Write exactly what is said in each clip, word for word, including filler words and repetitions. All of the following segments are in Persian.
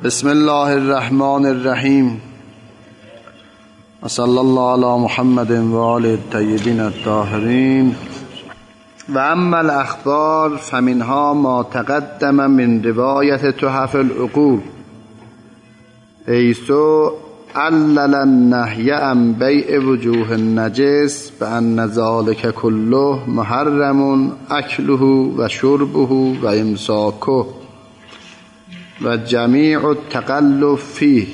بسم الله الرحمن الرحیم و صلی الله علی محمد و آل الطیبین الطاهرین. و اما الاخبار فمنها ما تقدم من روایت تحف العقول حیث علل النهی عن بیع وجوه النجس بأن ذلك كله محرم اکله و شربه و امساکه و جمیع التقلب فیه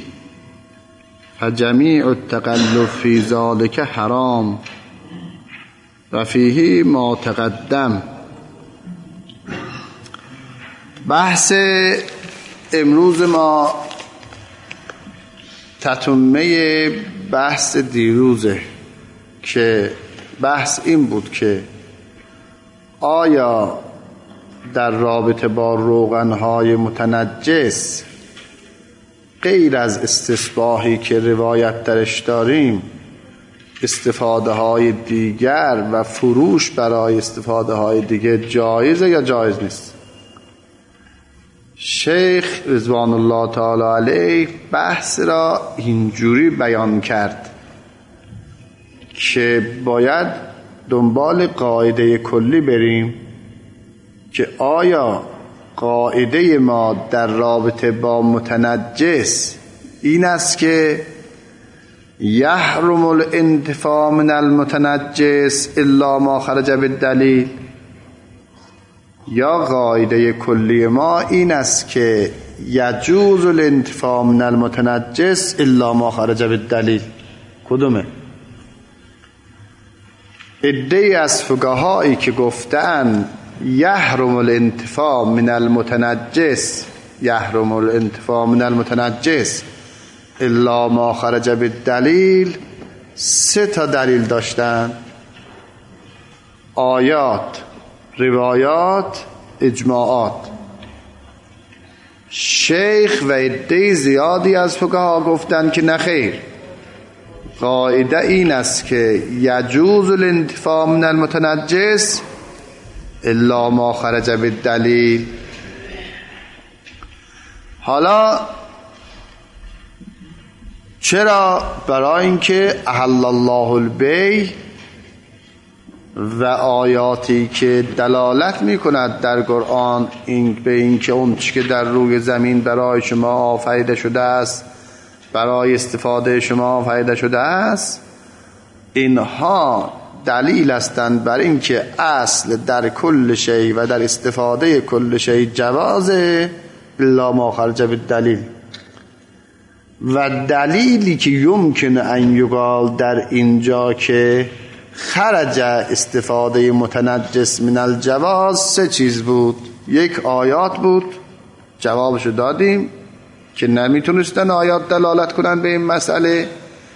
فجمیع التقلب فی ذلك حرام و فیه ما تقدم. بحث امروز ما تتمه بحث دیروزه که بحث این بود که آیا در رابطه با روغنهای متنجس غیر از استصباحی که روایت درش داریم استفاده های دیگر و فروش برای استفاده های دیگر جایزه یا جایز نیست؟ شیخ رضوان الله تعالی علیه بحث را اینجوری بیان کرد که باید دنبال قاعده کلی بریم که آیا قاعده ما در رابطه با متنجس این است که یحرم الانتفاع من المتنجس الا ما خرج بالدلیل، یا قاعده کلی ما این است که یجوز الانتفاع من المتنجس الا ما خرج بالدلیل؟ کدومه؟ عده‌ای از فقهایی که گفتن یحرم الانتفاع من المتنجس یحرم الانتفاع من المتنجس الا ما خرج بالدلیل، سه تا دلیل داشتن: آیات، روایات، اجماعات. شیخ و عده زیادی از فقها گفتن که نخیر، قاعده این است که یجوز الانتفاع من المتنجس الا ما خرج بالدلیل. حالا چرا؟ برای اینکه احل الله البیع و آیاتی که دلالت میکند در قرآن این به این که اون چی که در روی زمین برای شما آفریده شده است برای استفاده شما آفریده شده است، اینها دلیل هستند بر این که اصل در کل شی و در استفاده کل شی جوازه الا ما خرج بالدلیل. و دلیلی که یمکن ان یقال در اینجا که خرج استفاده متنجس من الجواز سه چیز بود. یک آیات بود، جوابشو دادیم که نمیتونستن آیات دلالت کنن به این مسئله.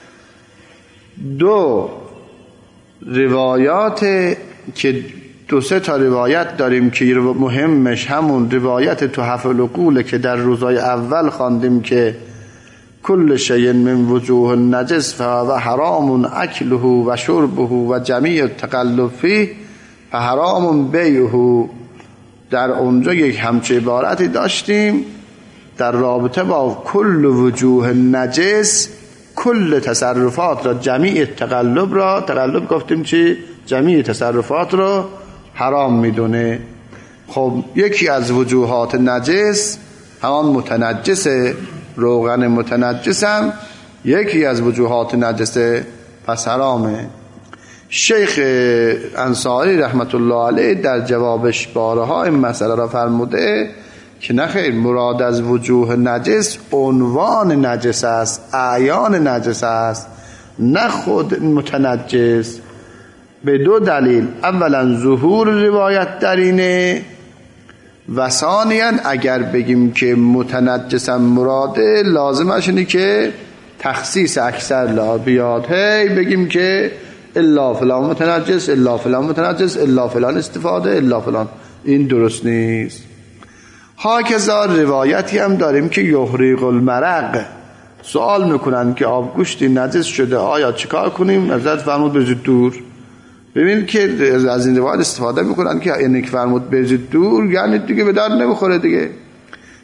دو، روایات که دو سه تا روایت داریم که مهمش همون روایت تحف العقول که در روزای اول خواندیم که کل شیء من وجوه النجس فهو حرام اکله و شربه و جمیع التقلب فیه فحرام بیعه. در اونجا یک همچه عبارتی داشتیم در رابطه با کل وجوه نجس، کل تصرفات را، جمیع تقلب را، تقلب گفتیم چی؟ جمیع تصرفات را حرام میدونه. خب یکی از وجوهات نجس همان متنجس، روغن متنجس هم یکی از وجوهات نجسه، پس حرامه. شیخ انصاری رحمت الله علیه در جوابش بارها این مسئله را فرموده که نخیر، مراد از وجوه نجس عنوان نجس است، اعیان نجس است، نه خود متنجس. به دو دلیل: اولا ظهور روایت در اینه و ثانیاً اگر بگیم که متنجسم مراده لازمش اینه که تخصیص اکثر لا بیاد، هی بگیم که الا فلان متنجس، الا فلان متنجس، الا فلان استفاده، الا فلان. این درست نیست. هاکذا روایتی هم داریم که یحرق المرق، سوال میکنن که آبگوشتی نجس شده آیا چیکار کنیم؟ حضرت فرمود بریزید دور. ببینید که از این روایت استفاده میکنن که اینک فرمود بریزید دور، یعنی دیگه به درد نمیخوره دیگه.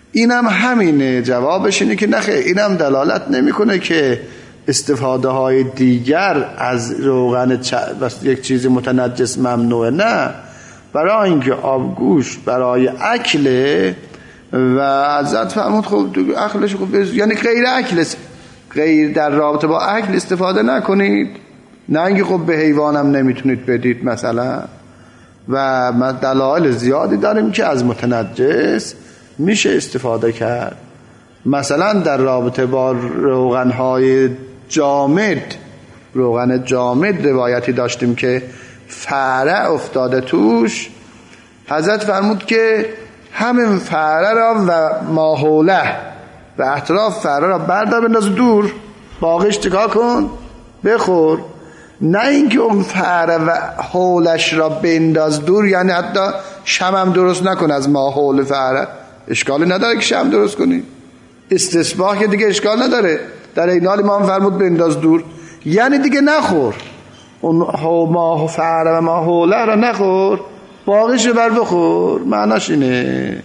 اینم همینه. جوابش اینه که نخیر، اینم دلالت نمیکنه که استفاده های دیگر از روغن چ... یک چیز متنجس ممنوعه. نه، برای اینکه آبگوشت برای اکله و حضرت فرمود خب اکلش خب یعنی غیر اکل، غیر در رابطه با اکل استفاده نکنید. نه اینکه خب به حیوانم نمیتونید بدید مثلا. و دلایل زیادی داریم که از متنجس میشه استفاده کرد. مثلا در رابطه با روغنهای جامد، روغن جامد روایتی داشتیم که فعره افتاده توش. حضرت فرمود که همین فعره را و ماحوله و اطراف فعره را بردار بنداز دور، باقیش چیکار کن؟ بخور. نه اینکه اون فعره و حولش را بنداز دور، یعنی حتی شمم درست نکن از ماحول فعره. اشکالی نداره که شم درست کنی، استصباح که دیگه اشکال نداره. در این حال امام فرمود بنداز دور، یعنی دیگه نخور اون ما فعره و ماحوله را، نخور، باقیش رو بر بخور. معناش اینه.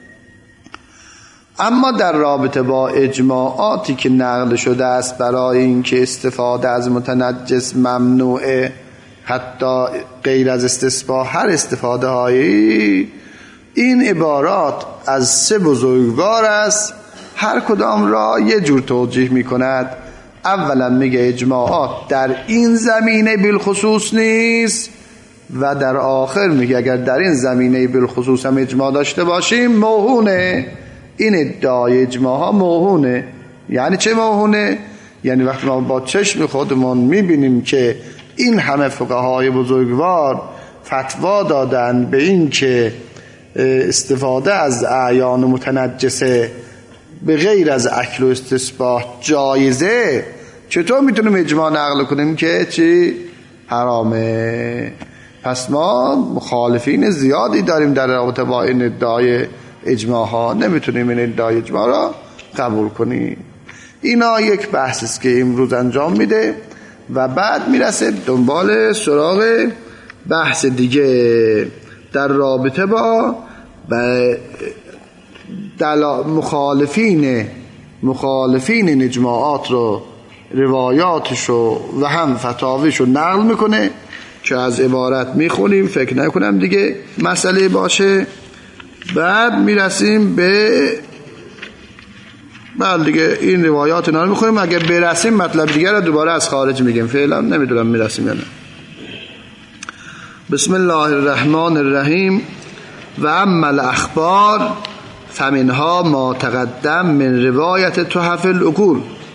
اما در رابطه با اجماعاتی که نقل شده است برای اینکه استفاده از متنجس ممنوعه، حتی غیر از استصباح هر استفاده هایی، این عبارات از سه بزرگوار است، هر کدام را یه جور توجیه می کند. اولا میگه اجماعات در این زمینه بالخصوص نیست، و در آخر میگه اگر در این زمینه بالخصوص هم اجماع داشته باشیم موهونه. این ادعای اجماع ها موهونه. یعنی چه موهونه؟ یعنی وقتی ما با چشم خودمون میبینیم که این همه فقهای بزرگوار فتوا دادن به این که استفاده از اعیان متنجسه به غیر از اکل و استصباح جایزه، چطور میتونیم اجماع نقل کنیم که چی؟ حرامه. پس ما مخالفین زیادی داریم در رابطه با این ادعای اجماع ها، نمیتونیم این ادعای اجماع را قبول کنیم. اینا یک بحث است که امروز انجام میده و بعد میرسه دنبال سراغ بحث دیگه در رابطه با دل... مخالفین مخالفین اجماعات رو، روایاتشو و هم فتاویشو نقل میکنه که از عبارت میخونیم، فکر نکنم دیگه مسئله باشه. بعد میرسیم به بعد دیگه این روایات اینا رو میخونیم. اگه برسیم مطلب دیگه رو دوباره از خارج میگیم. فعلا نمیدونم میرسیم یا نه. بسم الله الرحمن الرحیم. و اما الاخبار فمنها ما تقدم من روایت تحف العقول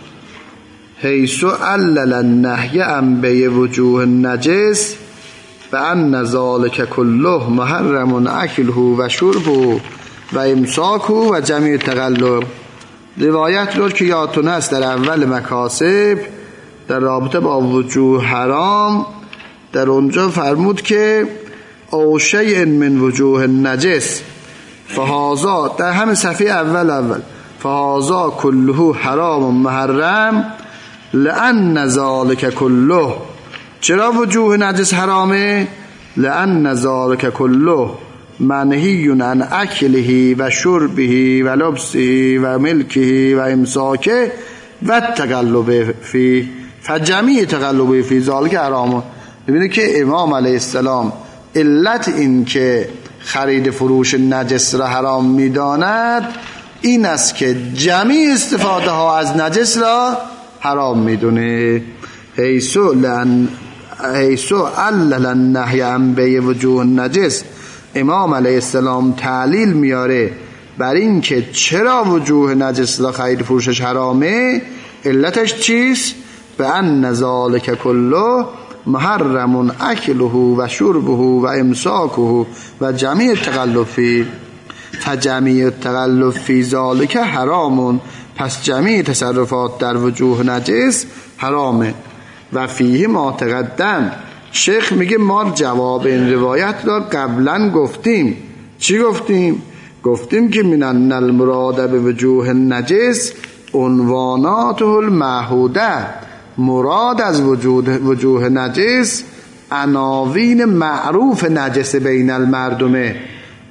حیث علل النهی عن بیع وجوه النجس و ان ذلک کله محرم اکله و شربه و امساکه و جمیع تقلب. روایت رو که یادتون است در اول مکاسب در رابطه با وجوه حرام، در اونجا فرمود که او شیء من وجوه النجس فهذا، در همین صفحه اول اول فهذا كله حرام محرم لأن ذلك كله. چرا وجوه نجس حرامه؟ لأن ذلك كله منهی عن اکله و شربه و لبسه و ملکه و امساکه و تقلب فی فجمیع تقلب فی ذلك حرام. ببینید که امام علیه السلام علت این که خرید فروش نجس را حرام میداند این است که جمیع استفاده ها از نجس را حرام میدونه. حیث لن حیث علل النهی عن بیع وجوه النجس، امام علیه السلام تعلیل میاره بر این که چرا وجوه نجس را خرید فروشش حرامه. علتش چیست؟ به ان ذلک کله محرم اکله و شربه و امساکه و جمیع تقلب فی فجمیع تقلب فی ذلک حرام. پس جمیع تصرفات در وجوه نجس حرامه. و فیه ما تقدم. شیخ میگه ما جواب این روایت را قبلا گفتیم. چی گفتیم؟ گفتیم که من ان المراد به وجوه نجس عنواناته المعهوده، مراد از وجود وجوه نجس عناوین معروف نجس بین المردمه،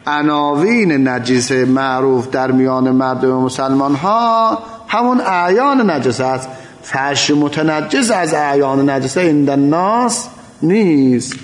عناوین نجس معروف در میان مردم مسلمان ها همون اعیان نجس است. فرش متنجس از اعیان نجس عند الناس نیست.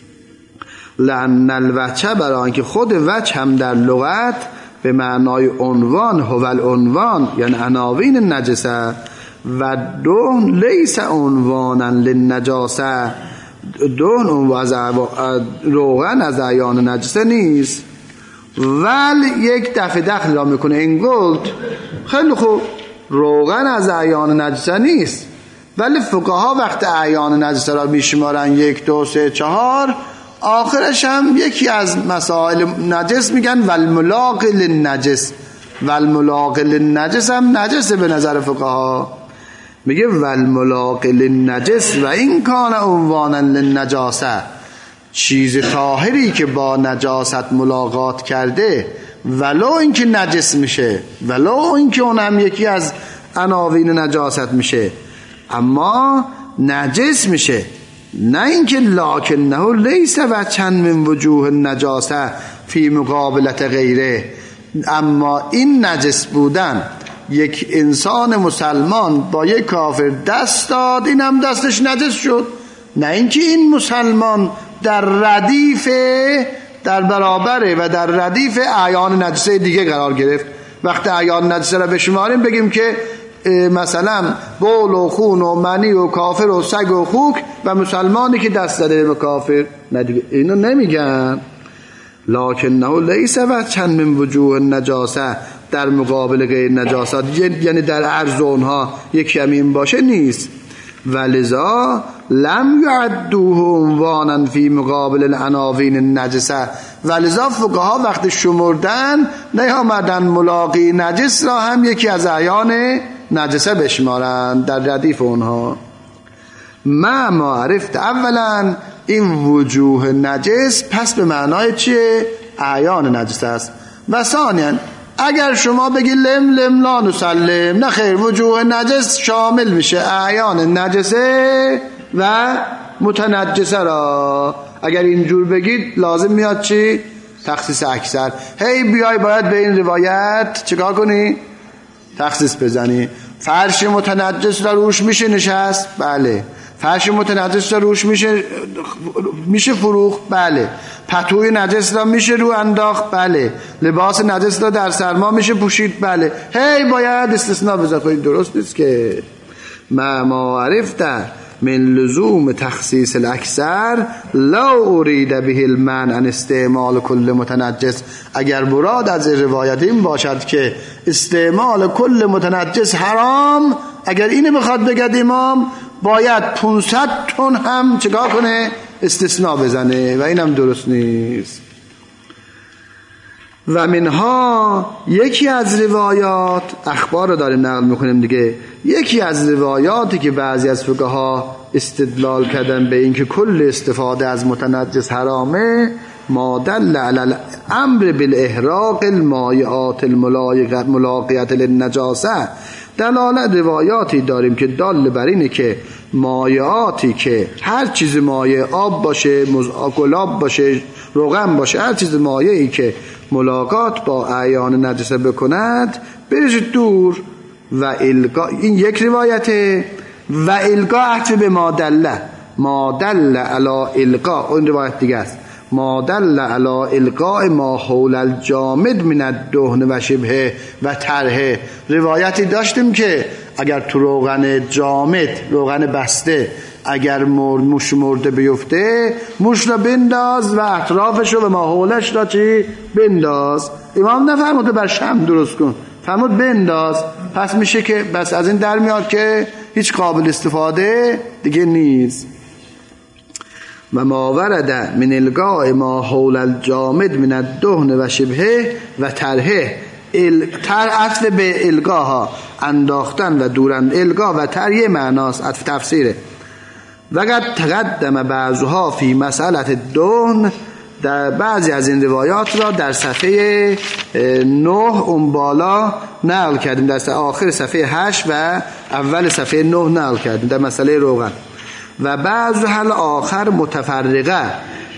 لأن الوجه، برای اینکه خود وجه هم در لغت به معنای عنوان، هو العنوان یعنی عناوین نجسه، و دهن لیس عنوانا للنجاسه، دهن از روغن از اعیان نجسه نیست. ولی یک دفعه دخل را میکنه این گلد خیلی خوب، روغن از اعیان نجسه نیست، ولی فقها وقت اعیان نجسه را میشمارن یک دو سه چهار، آخرش هم یکی از مسائل نجس میگن والملاق للنجس، والملاق للنجس هم نجسه به نظر فقها. میگه والملاق للنجس و این کان عنوانا للنجاسه، چیز طاهری که با نجاست ملاقات کرده ولو اینکه نجس میشه، ولو اینکه اون هم یکی از عناوین نجاست میشه، اما نجس میشه، نه اینکه لکنه لیس وجها من وجوه النجاسه فی مقابلت غیره. اما این نجس بودن یک انسان مسلمان با یک کافر دست داد، این هم دستش نجس شد، نه اینکه این مسلمان در ردیف در برابره و در ردیف اعیان نجسه دیگه قرار گرفت. وقتی اعیان نجسه را بشماریم بگیم که مثلا بول و خون و منی و کافر و سگ و خوک و مسلمانی که دست داده به کافر، نه دیگه اینو نمیگن. لکنه لیس وجها من وجوه النجاسه، در مقابل غیر نجاسات، یعنی در عرض اونها یک یمین باشه نیست. ولذا لم یعدوه عنوانا فی مقابل العناوین النجسه، ولذا فقها وقت شمردن نیامدن ملاقی نجس را هم یکی از اعیان نجسه بشمارن در ردیف اونها. ما معرفت، اولا این وجوه نجس پس به معنای چیه؟ اعیان نجس است. و ثانیا اگر شما بگی لم لم لا نسلم، نه خیر، وجوه نجس شامل میشه اعیان نجسه و متنجسه را. اگر اینجور بگید لازم میاد چی؟ تخصیص اکثر. هی بیای باید به این روایت چیکار کنی؟ تخصیص بزنی. فرش متنجس را روش میشه نشست؟ بله. فرش متنجس را روش میشه میشه فروخت؟ بله. پتوی نجس را میشه رو انداخت؟ بله. لباس نجس را در سرما میشه پوشید؟ بله. هی باید استثناء بذاری. درست نیست که. ما معرفت من لزوم تخصیص الاکثر لو ارید به المنع عن استعمال کل متنجس، اگر مراد از روایت این باشد که استعمال کل متنجس حرام، اگر اینو بخواد بگد امام باید پانصد تن هم چیکار کنه؟ استثناء بزنه، و اینم درست نیست. و منها، یکی از روایات، اخبار رو داریم نقل میکنیم دیگه، یکی از روایاتی که بعضی از فقها استدلال کردن به این که کل استفاده از متنجس حرامه، ما دل علی الامر بالاحراق المایعات الملاقیت للنجاسه، دلالت روایاتی داریم که دال بر اینه که مایعاتی که هر چیز مایع، آب باشه، گلاب باشه، روغن باشه، هر چیز مایعی که ملاقات با اعیان نجسه بکند بریز دور. و القا، این یک روایته. و القا عطف به مادله، مادله علا القا، اون روایت دیگه است. مادله علا القاء ما حول الجامد من الدهن و شبه و طرحه. روایتی داشتیم که اگر تو روغن جامد، روغن بسته، اگر مرد موش مرده بیفته، موش را بنداز و اطرافش رو و ما حولش را چی؟ بنداز. امام نفرموده بر شم درست کن، فرمود بنداز. پس میشه که بس از این در میاد که هیچ قابل استفاده دیگه نیست. و ما ورد من القاء ما حول الجامد من الدهن و شبهه و طرحه، تر عطف به القاها، انداختن و دورن. القا و تر یه معناست، عطف تفسیره. وقد تقدم بعضها فی مسئله دهن، در بعضی از این روایات را در صفحه نه اون بالا نقل کردیم، در آخر صفحه هشت و اول صفحه نه نقل کردیم در مسئله روغن. و بعض حل آخر متفرقه،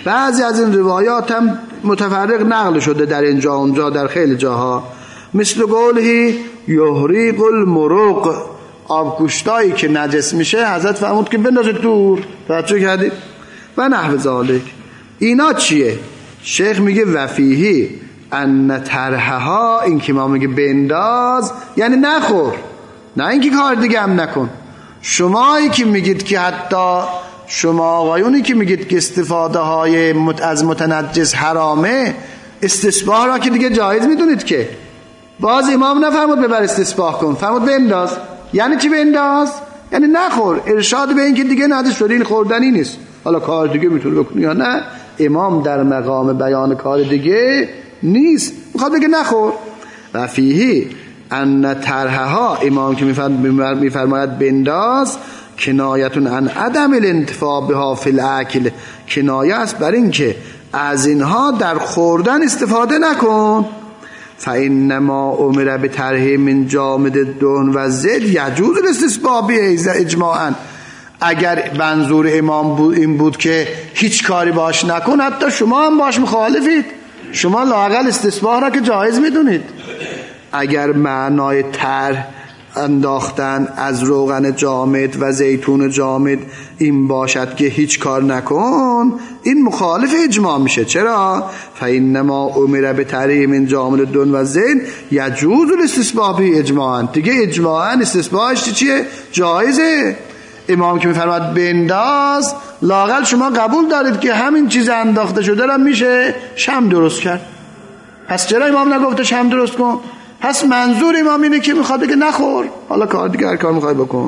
بعضی از این روایات هم متفرق نقل شده در اینجا اونجا در خیلی جاها، مثل قوله یحریق المروق، آبگوشتایی که نجس میشه حضرت فرمود که بندازید دور، توجه کردید؟ و نحو ذالک. اینا چیه؟ شیخ میگه وفیهی ان ترحها، این که ما میگه بنداز یعنی نخور، نه اینکه کار دیگه هم نکن. شمایی که میگید که حتی شما آقایونی که میگید که استفاده های مت از متنجس حرامه، استصباح را که دیگه جایز میدونید که باز امام نفرمود ببر استصباح کن، فرمود بنداز. یعنی چی بنداز؟ یعنی نخور، ارشاد به این که دیگه نجس شده، این خوردنی نیست، حالا کار دیگه میتونه بکنی یا نه. امام در مقام بیان کار دیگه نیست، میخواد بگه نخور. و فیهی ان ترحها، امام که میفرماید بنداز، کنایتون عن عدم الانتفاع بها فی الاکل، کنایه است بر این که از اینها در خوردن استفاده نکن. فانما امر بطرح من جامد الدهن و زد یجوز الاستصباح به اجماعا. اگر منظور امام بود این بود که هیچ کاری باش نکن، حتی شما هم باش مخالفید، شما لااقل استصباح را که جایز میدونید. اگر معنای طرح انداختن از روغن جامد و زیتون جامد این باشد که هیچ کار نکن، این مخالف اجماع میشه. چرا؟ فانما امر بطرح من جامد الدهن و زیت یجوز الاستصباح به اجماعا، دیگه اجماعا استصباحش چیه؟ جایزه. امام که میفرماد بنداز، لااقل شما قبول دارید که همین چیز انداخته شده را میشه شمع درست کرد. پس چرا امام نگفته شمع درست کن؟ پس منظور امام اینه که میخواد بگه نخور، حالا کار دیگه هر کار میخوای بکن.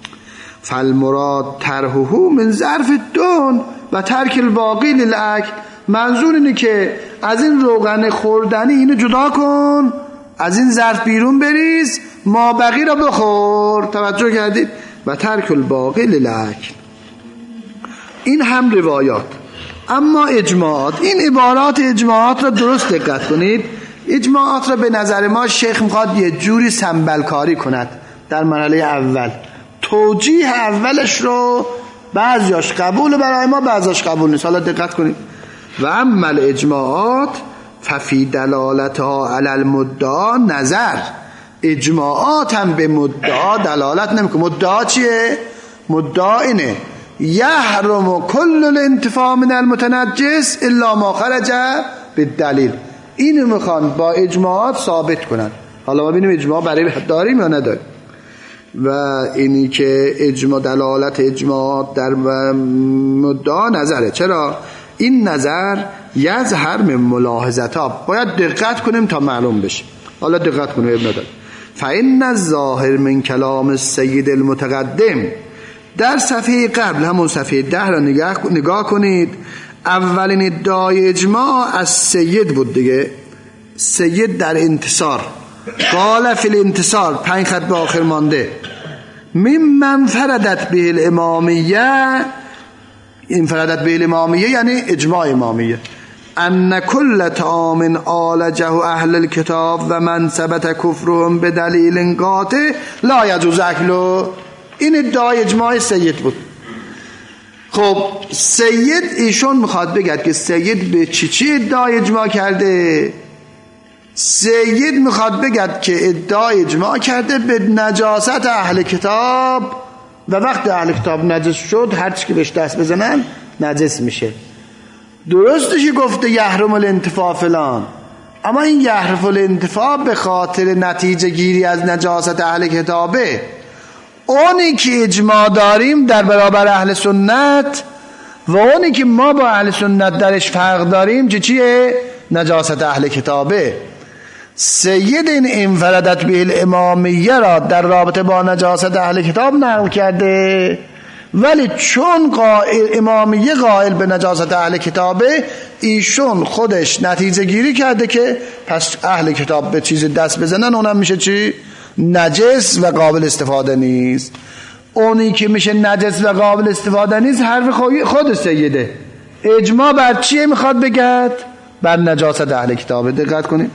فالمراد طرحه من ظرف الدهن و ترک الباقی للاکل، منظور اینه که از این روغن خوردنی اینو جدا کن، از این ظرف بیرون بریز، ما بقی را بخور. توجه کردید؟ و ترک الباقی للاکل. این هم روایات. اما اجماعات، این عبارات اجماعات را درست دقت کنید. اجماعات را به نظر ما شیخ میخواد یه جوری سنبلکاری کند در مرحله اول. توجیه اولش رو بعضیاش قبول برای ما، بعضیاش قبول نیست. حالا دقت کنید. و اما اجماعات ففی دلالتها علی المدعا نظر، اجماعات هم به مدعا دلالت نمیکنه. مدعا چیه؟ مدعا اینه یحرم کل الانتفاع من المتنجس الا ما خرج بالدلیل. اینو میخوان با اجماعات ثابت کنن. حالا ما ببینیم اجماع برای داریم یا نداریم. و اینی که اجماع، دلالت اجماعات در مدعا نظره. چرا؟ این نظر یظهر من ملاحظتها، باید دقت کنیم تا معلوم بشه. حالا دقت کنیم ابن داد. فإن الظاهر من کلام السید المتقدم، در صفحه قبل همون صفحه ده را نگاه, نگاه کنید. اولین ادعای اجماع از سید بود دیگه. سید در انتصار، قال فی الانتصار، پنج خط به آخر مانده. ممن فردت به الامامیه، این فردت به الامامیه یعنی اجماع امامیه، ان کل طعام عالجه اهل الكتاب و من ثبت کفرهم بدلیل قاطع لا یجوز اکله. این ادعای اجماع سید بود. خب سید ایشون میخواد بگه که سید به چی چی ادعای اجماع کرده؟ سید میخواد بگه که ادعای اجماع کرده به نجاست اهل کتاب، و وقت اهل کتاب نجس شد هر چی که بهش دست بزنن نجس میشه. درستش گفته یحرم الانتفاع فلان، اما این یحرم الانتفاع به خاطر نتیجه گیری از نجاست اهل کتابه. اونی که اجماع داریم در برابر اهل سنت و اونی که ما با اهل سنت درش فرق داریم چه چیه؟ نجاست اهل کتابه. سید این انفردت به الامامیه را در رابطه با نجاست اهل کتاب نقل کرده، ولی چون قائل امامیه قائل به نجاست اهل کتابه، ایشون خودش نتیجه گیری کرده که پس اهل کتاب به چیز دست بزنن اونم میشه چی؟ نجس و قابل استفاده نیست. اونی که میشه نجس و قابل استفاده نیست حرف خود سیده. اجماع بر چیه میخواد بگد؟ بر نجاست اهل کتابه. دقت کنید.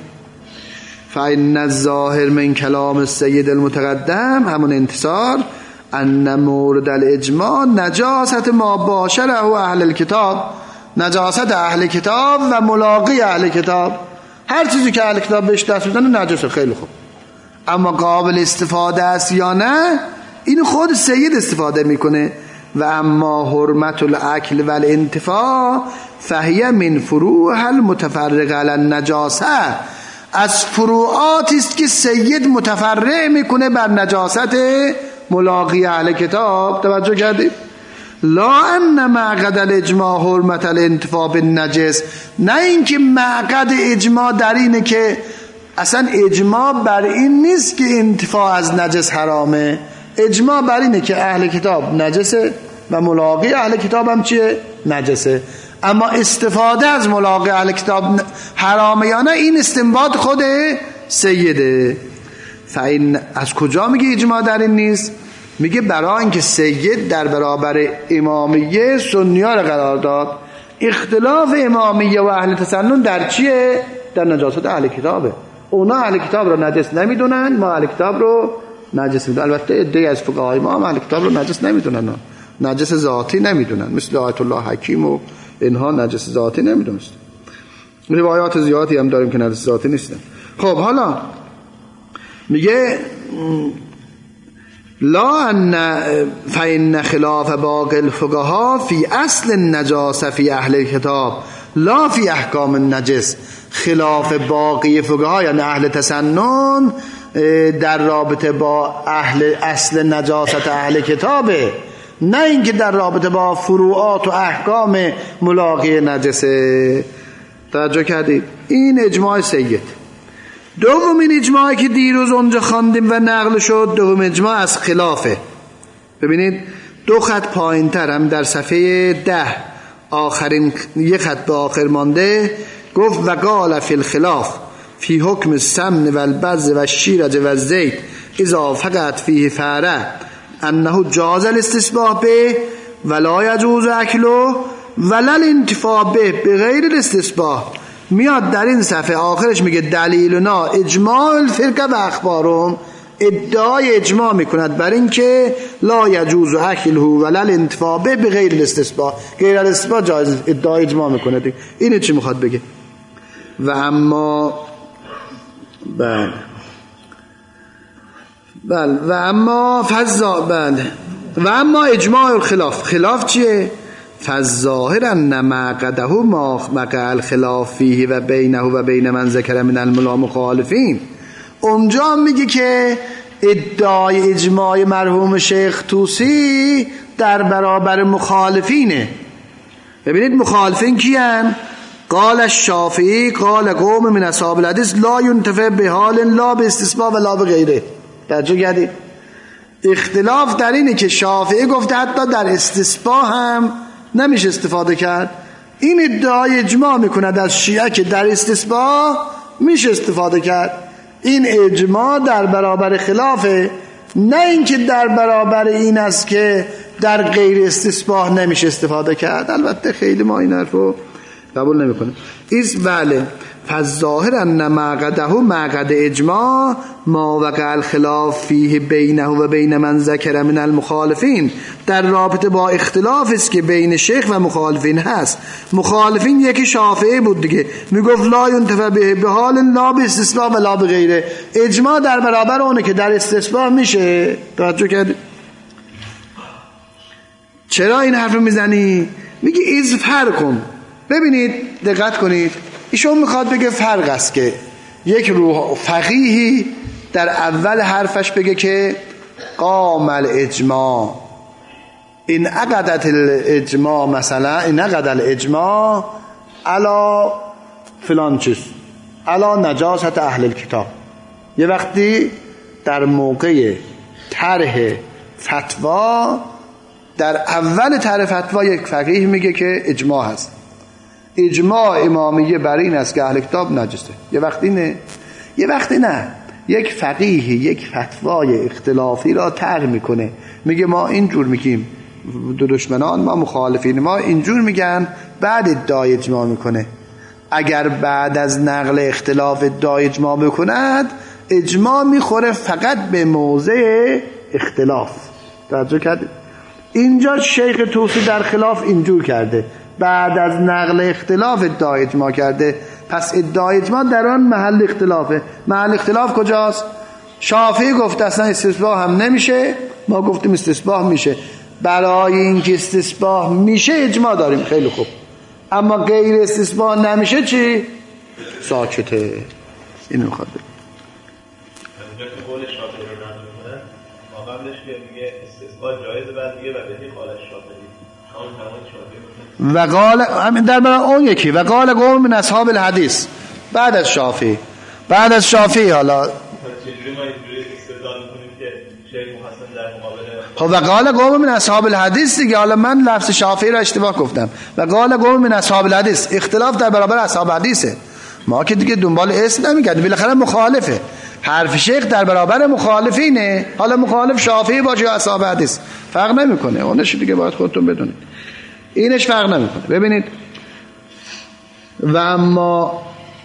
فإن الظاهر من کلام السید المتقدم، همون انتصار، ان مورد الاجماع نجاست ما باشره اهل الكتاب، نجاست اهل کتاب و ملاقی اهل کتاب. هر چیزی که اهل کتاب بهش دست میزنه نجسه. خیلی خوب، اما قابل استفاده است یا نه این خود سید استفاده میکنه. و اما حرمت الاکل و الانتفاع فهیه من فروع المتفرق علی النجاسه، از فروعاتی است که سید متفرع میکنه بر نجاست ملاقی اهل کتاب. توجه کردید؟ لا ان معقد الاجماع حرمت الانتفاع بالنجس، نه اینکه معقد اجماع در اینه که اصلا اجماع بر این نیست که انتفاع از نجس حرامه. اجماع بر اینه که اهل کتاب نجسه و ملاقی اهل کتاب هم چیه؟ نجسه. اما استفاده از ملاقی اهل کتاب حرامه یا نه این استنباط خود سیده. فاین از کجا میگه اجماع در این نیست؟ میگه برای اینکه سید در برابر امامیه سنی‌ها رو قرار داد. اختلاف امامیه و اهل تسنن در چیه؟ در نجاست اهل کتابه. اونا اهل کتاب رو نجس نمیدونن، ما اهل کتاب رو نجس میدونن. البته عده‌ای از فقهای ما هم اهل کتاب رو نجس نمیدونن، نجس ذاتی نمیدونن، مثل آیت الله حکیم و اینها نجس ذاتی نمیدونست. روایات زیادی هم داریم که نجس ذاتی نیستن. خب حالا میگه لا ان فإن خلاف باقی الفقهاء فی اصل النجاسه فی اهل کتاب لا فی احکام النجس. خلاف باقی فقها یعنی اهل تسنن در رابطه با اهل اصل نجاست اهل کتابه، نه اینکه در رابطه با فروعات و احکام ملاقی نجسه. توجه کردید؟ این اجماع سید. دومین اجماعی که دیروز اونجا خواندیم و نقل شد، دوم اجماع از خلافه. ببینید دو خط پایین تر هم در صفحه ده آخرین یک خط به آخر مانده گفت و قال فی الخلاف فی حکم السمن و البز و الشیرج و الزیت اذا فقط فیه فعره انه جاز الاستصباح به ولا یجوز اکله ولا الانتفاع به بغیر الاستصباح. میاد در این صفحه آخرش میگه دلیلنا اجماع الفرقه و اخبارهم، ادعای اجماع میکند بر این که لا یجوز اکله ولا الانتفاع به بغیر الاستصباح، غیر الاستصباح جایز. ادعای اجماع میکند. اینه چی میخواد بگه؟ و اما بله بله و اما فضا بله و اما اجماع الخلاف. خلاف چیه؟ فالظاهر ان معقده ما وقع الخلاف فیه و بینه و بین من ذکر من المخالفین. اونجا میگه که ادعای اجماع مرحوم شیخ طوسی در برابر مخالفینه. ببینید مخالفین کیان؟ قال الشافعی قال قوم من اصحاب الحدیث لا ينتفع بحال لا باستثناء ولا بغیره. توجه کردید؟ اختلاف در اینه که شافعی گفته حتی در استثناء هم نمیشه استفاده کرد. این ادعای اجماع میکند از شیعه که در استثناء میشه استفاده کرد. این اجماع در برابر خلافه، نه اینکه در برابر این است که در غیر استثناء نمیشه استفاده کرد. البته خیلی ما این حرفو قبول نمیکنه. ایست بله فالظاهر ان معقده معقد اجماع ما وقع الخلاف فیه بینه و بین من ذکر من المخالفین، در رابطه با اختلاف است که بین شیخ و مخالفین هست. مخالفین یکی شافعی بود دیگه، میگفت لا ينتفع به بحال لا باستثناء ولا بغیره. اجماع در برابر اونه که در استثناء میشه. توجه کرد؟ چرا این حرف میزنی؟ میگه از فرق کن. ببینید دقت کنید، ایشون میخواد بگه فرق است که یک روح فقیهی در اول حرفش بگه که قام الاجماع، این عقدت الاجماع، مثلا این عقد الاجماع علا فلان چیز، علا نجاست اهل کتاب. یه وقتی در موقع طرح فتوا، در اول طرح فتوا یک فقیه میگه که اجماع هست، اجماع امامیه بر این است که اهل کتاب نجسه. یه وقتی نه، یه وقتی نه. یک فقیه یک فتوای اختلافی را طرح میکنه، میگه ما اینجور میگیم، دو دشمنان ما مخالفین ما اینجور میگن، بعد ادعای اجماع میکنه. اگر بعد از نقل اختلاف ادعای اجماع بکند، اجماع میخوره فقط به موضع اختلاف. توجه کرد؟ اینجا شیخ طوسی در خلاف اینجور کرده، بعد از نقل اختلاف ادعای اجماع کرده. پس ادعای اجماع در آن محل اختلافه. محل اختلاف کجاست؟ شافعی گفته اصلا استثباح هم نمیشه، ما گفتیم استثباح میشه. برای اینکه استثباح میشه اجماع داریم، خیلی خوب. اما غیر استثباح نمیشه چی؟ ساکته. اینو میخواد بگم. قول شافعی رو نقل میکنه، ما قبلش که میگه استثباح جایزه، بعد میگه و بهی قال شافعی. همون تمام شافعی. و قال همین در برای اون یکی و قال قوم من اصحاب الحدیث بعد از شافعی. بعد از شافعی حالا چجوری ما اینجوری استدلال میکنیم که شیخ محسن در مقابل خب و قال قوم من اصحاب الحدیث دیگه. حالا من لفظ شافعی را اشتباه گفتم. و قال قوم من اصحاب الحدیث اختلاف در برابر اصحاب حدیثه. ما که دیگه دنبال اسم نمیگردیم، بالاخره مخالفه. حرف شیخ در برابر مخالفینه. حالا مخالف شافعی باشه یا اصحاب حدیث فرق نمیکنه. اونش دیگه باید خودتون بدونید، اینش فرق نمیکنه. ببینید و اما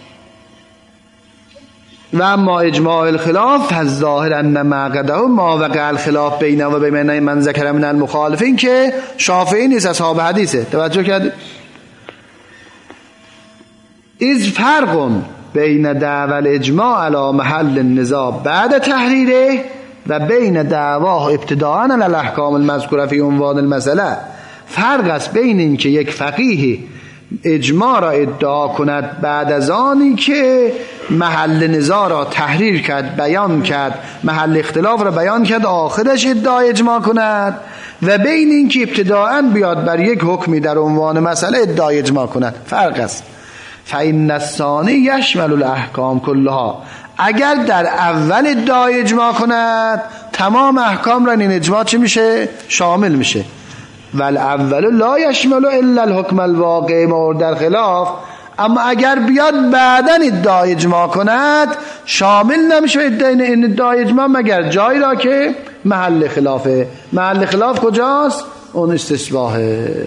و اما اجماع الخلاف فالظاهر ان ما قده ما وقع الخلاف بینه و بین من ذکر من المخالفین که شافعی نیست، اصحاب حدیثه. توجه کرد؟ از فرق بین دعوی الاجماع علی محل النزاع بعد تحریره و بین دعواه ابتداءً علی الاحکام المذکوره فی عنوان المسئله. فرق است بین این که یک فقیه اجماع را ادعا کند بعد از آنی که محل نزاع را تحریر کرد، بیان کرد، محل اختلاف را بیان کرد، آخرش ادعای اجماع کند، و بین این که ابتداءً بیاد بر یک حکمی در عنوان مسئله ادعای اجماع کند. فرق است. فإن الثانی یشمل الاحکام کلها. اگر در اول ادعای اجماع کند تمام احکام را این اجماع چی میشه؟ شامل میشه. والاول لا یشمل الا الحکم الواقع مورد الخلاف. اما اگر بیاد بعداً ادعای اجماع کند شامل نمیشه این ادعای اجماع مگر جایی را که محل خلافه. محل خلاف کجاست؟ اون استثباحه.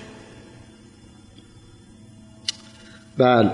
بله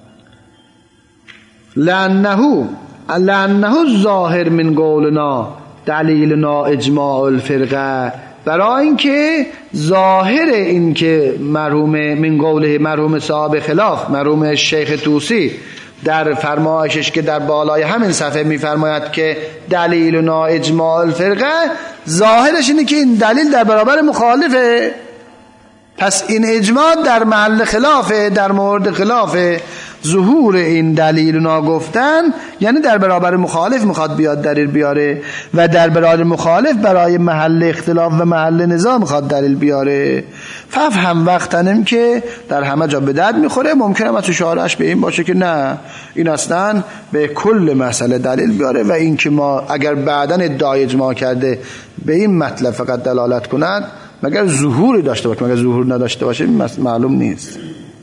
لانه لانه الظاهر من قولنا دلیلنا اجماع الفرقه. برای اینکه ظاهر این که مرحوم من قوله مرحوم صاحب خلاف مرحوم شیخ طوسی در فرمایشش که در بالای همین صفحه میفرماید که دلیلنا اجماع الفرقه، ظاهرش اینه که این دلیل در برابر مخالفه. پس این اجماع در محل خلافه، در مورد خلافه. ظهور این دلیل ناگفتن یعنی در برابر مخالف میخواد بیاد دلیل بیاره و در برابر مخالف برای محل اختلاف و محل نزاع میخواد دلیل بیاره. فهم وقتنم که در همه جا به درد میخوره. ممکنه ما تو شارعش به این باشه که نه، این اصلا به کل مسئله دلیل بیاره و این که ما اگر بعداً ادعای اجماع کرده به این مطلب فقط دلالت کند، مگر ظهوری داشته باشه، مگر ظهور نداشته باشه معلوم نیست.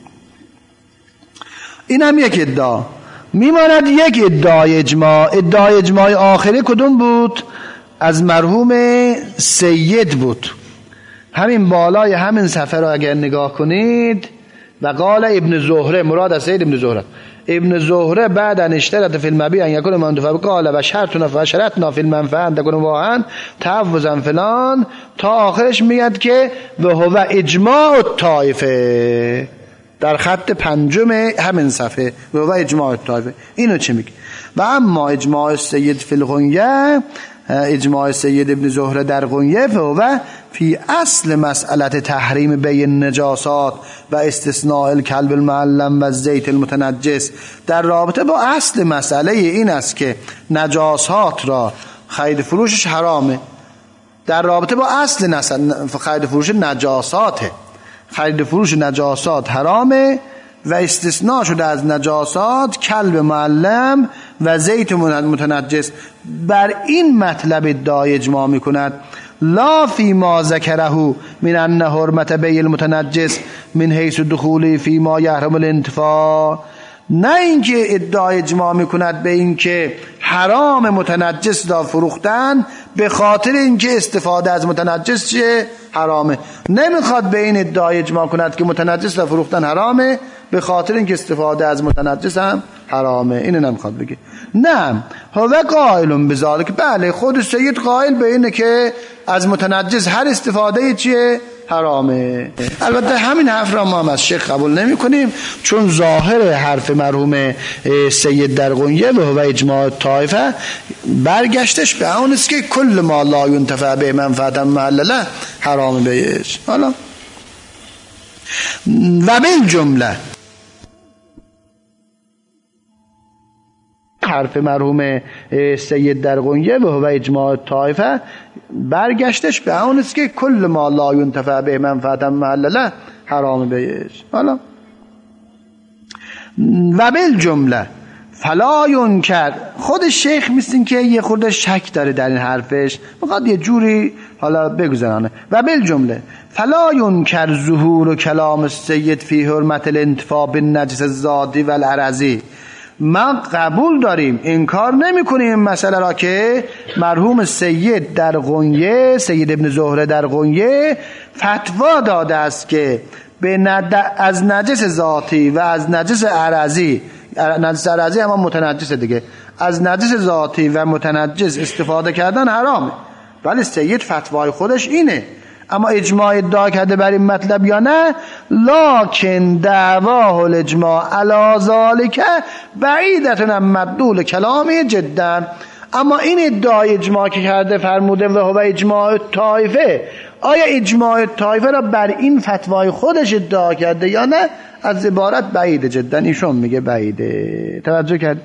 این هم یک ادعا. میماند یک ادعای اجماع. ادعای اجماع آخری کدوم بود؟ از مرحوم سید بود. همین بالای همین صفحه رو اگر نگاه کنید و قال ابن زهره، مراد از سید ابن زهره. ابن زهره بعد ان اشترط فی المبیع ان یکون منتفع قال و شرطنا و شرطنا فی المنفعه ان تكون واحد تعوضا فلان تا آخرش میاد که و هو اجماع الطائفه در خط پنجم همین صفحه و هو اجماع الطائفه. اینو چه میگه؟ و اما اجماع سید فی الغنیه، اجماع سید ابن زهره در غنیه و فی اصل مسئله تحریم بین نجاسات و استثناء الکلب المعلم و زیت المتنجس، در رابطه با اصل مسئله این است که نجاسات را خرید فروشش حرامه. در رابطه با اصل خرید فروش نجاساته، خرید فروش نجاسات حرامه و استثناء شده از نجاسات کلب معلم و زیت متنجس. بر این مطلب ادعای اجماع می کند. لا فی ما ذکره من ان حرمت بیع المتنجس من حیث دخولی فی ما یحرم الانتفاع. نه اینکه ادعای اجماع می کند به اینکه حرام متنجس را فروختن به خاطر اینکه استفاده از متنجس چه حرامه. نمیخواد به این ادعای اجماع کند که متنجس را فروختن حرامه به خاطر اینکه استفاده از متنجس هم حرامه. اینو نمیخواد بگه. نه هو قائل بذلک. بله خود سید قائل به اینه که از متنجس هر استفاده چیه حرامه. البته همین حرف را ما هم از شیخ قبول نمی کنیم، چون ظاهر حرف مرحوم سید در قنیه و هو اجماع طایفه برگشتش به اون است که کل ما لا ينتفع به منفعتا محلله حرام بهش. حالا و بالجمله حرف مرحوم سید در قنیه و هو اجماع طایفه برگشتش به اون است که کل ما لا ينتفع به منفعتا محلله حرام بهش. حالا و بالجمله فلا ینکر، خود شیخ میستین که یه خورده شک داره در این حرفش، میخواد یه جوری حالا بگذرانه. و بالجمله فلا ینکر ظهور و کلام السید فی حرمت الانتفاع بالنجس الذاتی و العرضی. ما قبول داریم، انکار نمی کنیم این مسئله را که مرحوم سید در قنیه، سید ابن زهره در قنیه فتوا داده است که به ند... از نجس ذاتی و از نجس عرضی، نجس عرضی هم متنجس دیگه، از نجس ذاتی و متنجس استفاده کردن حرامه. ولی سید فتوای خودش اینه، اما اجماع ادعا کرده بر این مطلب یا نه؟ لکن دعواه الاجماع علی ذالک بعیدة عن مدلول کلامی جدا. اما این ادعای اجماع که کرده فرموده و هو اجماع طایفه، آیا اجماع طایفه را بر این فتوای خودش ادعا کرده یا نه؟ از عبارت بعیده جدا، ایشون میگه بعیده. توجه کرد؟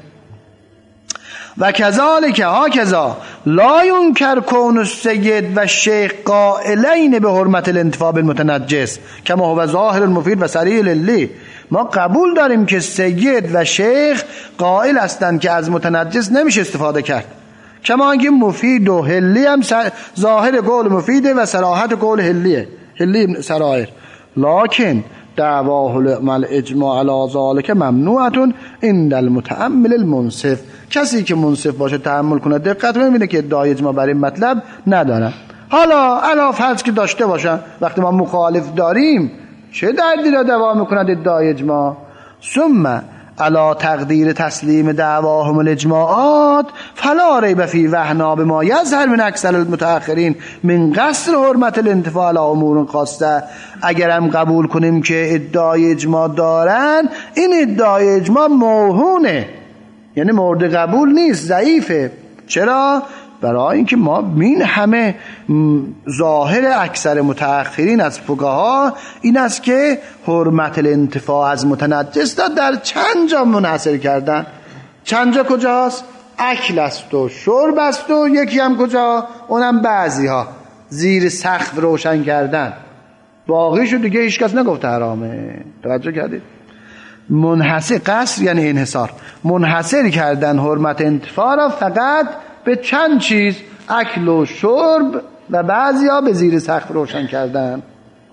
و کذالک هاکذا لا ینکر کون السید و شیخ قائلین به حرمت الانتفاع بالمتنجس کما هو ظاهر المفید و صریح للی. ما قبول داریم که سید و شیخ قائل هستند که از متنجس نمیشه استفاده کرد، کما اینکه مفید و حلی هم ظاهر قول مفیده و صراحت قول حلیه، حلی سرایر. لکن دعواه الاجماع علی ذالک ممنوعه عند المتأمل المنصف. کسی که منصف باشه تأمل کنه دقت می‌بینه که ادعای اجماع برای مطلب ندارن. حالا علا فرض که داشته باشن، وقتی ما مخالف داریم چه دردی را دوا می‌کند ادعای اجماع؟ ثم علا تقدیر تسلیم دعواهم الاجماعات فلا ریب فی وهنا بما یظهر من اکثر المتأخرین من قصر حرمت الانتفاع علی امور خاصه. اگرم قبول کنیم که ادعای اجماع دارن، این ادعای اجماع موهونه، یعنی مورد قبول نیست، ضعیفه. چرا؟ برای اینکه ما این همه ظاهر اکثر متأخرین از فقها این است که حرمت الانتفاع از متنجس را در چند جا منحصر کردن. چند جا کجاست؟ اکل است و شرب است و یکی هم کجا؟ اونم بعضی ها زیر سقف روشن کردن، باقیشو دیگه هیچ کس نگفته حرامه. توجه کردید؟ منحصر، قصر یعنی انحصار، منحصر کردن حرمت انتفاع را فقط به چند چیز، اکل و شرب و بعضی ها به زیر سقف روشن کردن.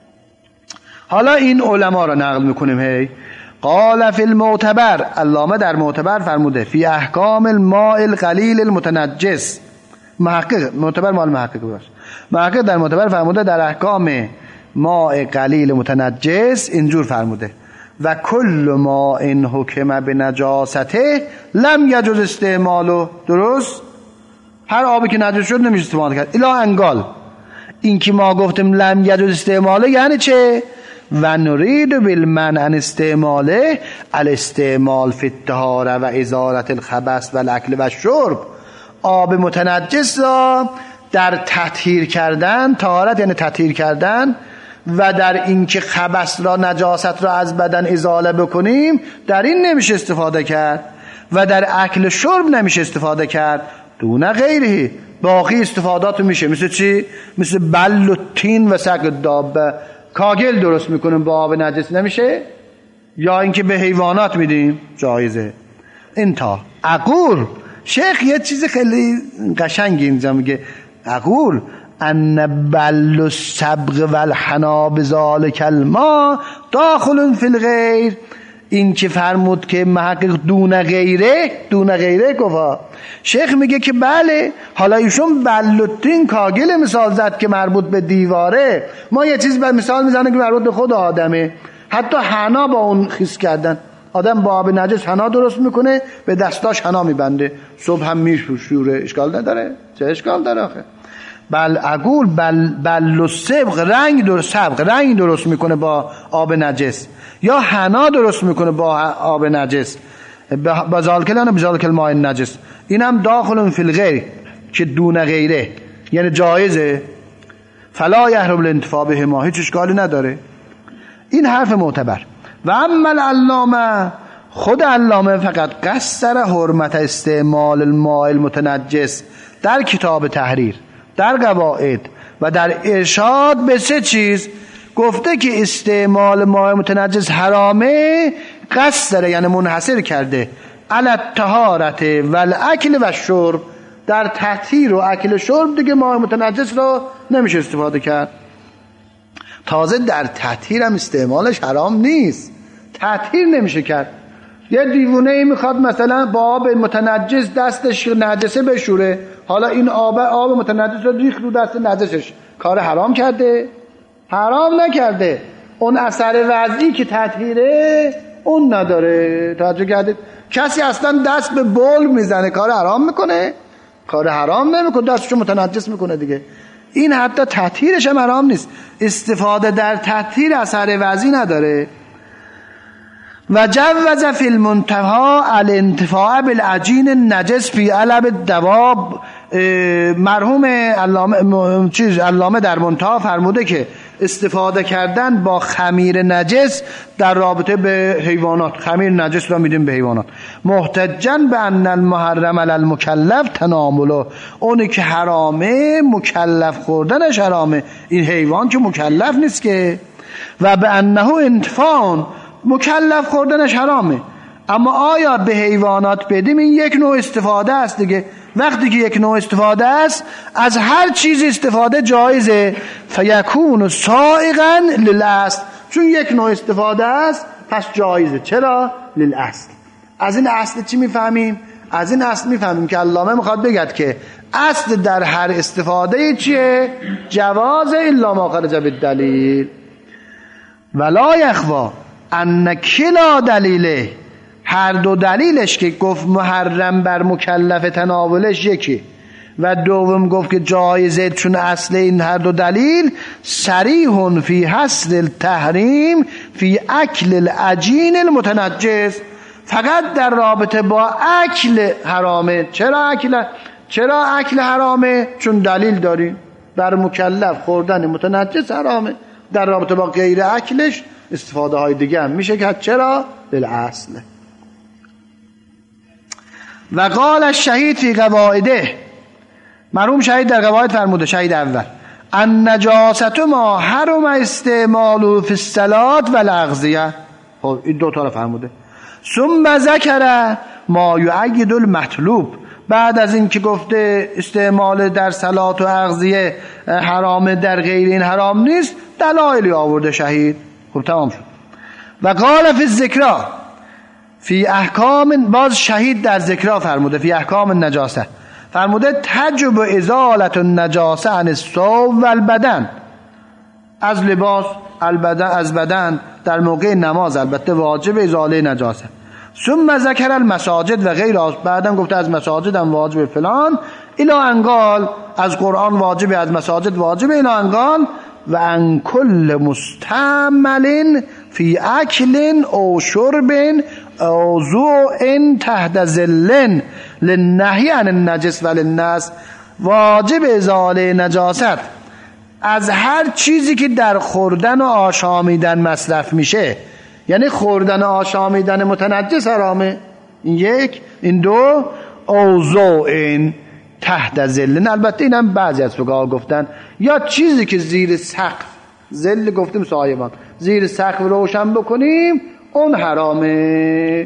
حالا این علما را نقل میکنیم. هی قال فی المعتبر، علامه در معتبر فرموده فی احکام الماء القلیل المتنجس. محقق معتبر مال محقق باش. محقق در معتبر فرموده در احکام ماء قلیل متنجس اینجور فرموده و کل ما ان حکم به نجاسته لم یجوز استعماله. درست؟ هر آبی که نجس شد نمیشه استعمال کرد الا انگال. این که ما گفتیم لم یجوز استعماله یعنی چه؟ و نرید بالمنع عن استعماله الاستعمال فی الطهاره و ازالت الخبث و الاکل و الشرب. آب متنجس را در تطهیر کردن، طهارت یعنی تطهیر کردن، و در این که خبث را، نجاست را از بدن ازاله بکنیم، در این نمیشه استفاده کرد، و در اکل شرب نمیشه استفاده کرد. دون غیره باقی استفادات میشه. مثل چی؟ مثل بل و تین و سگ دابه، کاگل درست میکنیم با آب نجس نمیشه، یا اینکه به حیوانات میدیم جایزه. انتا اقول شیخ یه چیز خیلی قشنگی اینجا میگه، اقول ان بل الصبغ والحنا بذلک الماء داخل فی الغیر. این که فرمود که محقق دون غیره، دون غیره گفت، شیخ میگه که بله. حالا ایشون بلوتین کاگل مثال زد که مربوط به دیواره، ما یه چیز به مثال میزنه که مربوط به خود آدمه. حتی حنا با اون خیس کردن، آدم با آب نجس حنا درست میکنه، به دستاش حنا میبنده، صبح هم میشوره، اشکال نداره؟ چه اشکال داره آخه؟ بل اقول بل بل صبغ رنگ درست صبغ رنگ درست میکنه با آب نجس، یا حنا درست میکنه با آب نجس، با ذالکلان بذالکل ماء نجس، اینم داخل فی الغیر که دون غیره، یعنی جایزه. فلا یحرم الانتفاع بهما، هیچ اشکالی نداره. این حرف معتبر. و اما العلامه، خود علامه فقط قصر حرمت استعمال الماء المتنجس در کتاب تحریر، در قواعد و در ارشاد به سه چیز گفته که استعمال ماء متنجس حرامه، قصر یعنی منحصر کرده علی الطهارت و الاکل و الشرب، در تطهیر و اکل شرب دیگه ماء متنجس رو نمیشه استفاده کرد. تازه در تطهیر هم استعمالش حرام نیست، تطهیر نمیشه کرد. یه دیوونه ای میخواد مثلا با آب متنجس دستش نجسه بشوره، حالا این آب آب متنجس رو ریخت رو دست نجسش، کار حرام کرده؟ حرام نکرده. اون اثر وضعی که تطهیره اون نداره. توجه کردید؟ کسی اصلا دست به بول میزنه کار حرام میکنه؟ کار حرام نمیکنه، دستشو متنجس میکنه دیگه. این حتی تطهیرش هم حرام نیست، استفاده در تطهیر اثر وضعی نداره. و جوز فی المنتهى الانتفاع بالعجین النجس فی علب الدواب. مرحوم علامه چیز علامه در منتهی فرموده که استفاده کردن با خمیر نجس در رابطه به حیوانات، خمیر نجس را میدیم به حیوانات، محتجاً به ان المحرم علی المکلف تناوله، اونی که حرامه مکلف خوردنش حرامه، این حیوان که مکلف نیست که. و به انه انتفاع، مکلف خوردنش حرامه، اما آیا به حیوانات بدیم؟ این یک نوع استفاده است دیگه. وقتی که یک نوع استفاده است، از هر چیز استفاده جایزه. فیکون سائغا للاصل، چون یک نوع استفاده است پس جایزه. چرا؟ للاصل. از این اصل چی میفهمیم؟ از این اصل میفهمیم که علامه میخواد بگد که اصل در هر استفاده چیه؟ جواز الا ما خرج بالدلیل. ولا یخوا ان کلا دلیله، هر دو دلیلش که گفت محرم بر مکلف تناولش یکی و دوم گفت که جایزه، چون اصل این هر دو دلیل صریح فی حصر التحریم فی اکل العجین المتنجس، فقط در رابطه با اکل حرامه. چرا اکل چرا اکل حرامه؟ چون دلیل داریم بر مکلف خوردن متنجس حرامه، در رابطه با غیر اکلش استفاده های دیگه هم میشه که چرا؟ للاصل. و قال الشهید فی قواعده، مرحوم شهید در قواعد فرموده، شهید اول، ان نجاست ما حرم استعماله فی الصلاة و الاغذیه. خب این دو تا رو فرموده. ثم ذکر ما یؤید المطلوب، بعد از این که گفته استعمال در صلات و اغذیه حرامه، در غیر این حرام نیست، دلایلی آورده شهید. خب تمام شد. و قال فی الذکرا فی احکام، باز شهید در ذکرا فرموده فی احکام النجاسه، فرموده تجب ازالت النجاسه عن الثوب و البدن، از لباس البدن، از بدن در موقع نماز البته واجب ازاله نجاسه. ثم ذکر المساجد و غیر، بعدم گفته از مساجد هم واجب فلان، الی انقال از قرآن واجب، از مساجد واجب، الی انقال و ان کل مستعمل فی اکل او شرب او ذوء تحت ظل للنهی عن النجس و للنس، واجب ازاله نجاست از هر چیزی که در خوردن و آشامیدن مصرف میشه. یعنی خوردن و آشامیدن متنجس حرامه، این یک. این دو، او ذوء تحت ظل، البته اینم بعضی از فقها گفتن یا چیزی که زیر سقف، ظل گفتیم سایبان، زیر سقف روشن بکنیم اون حرامه.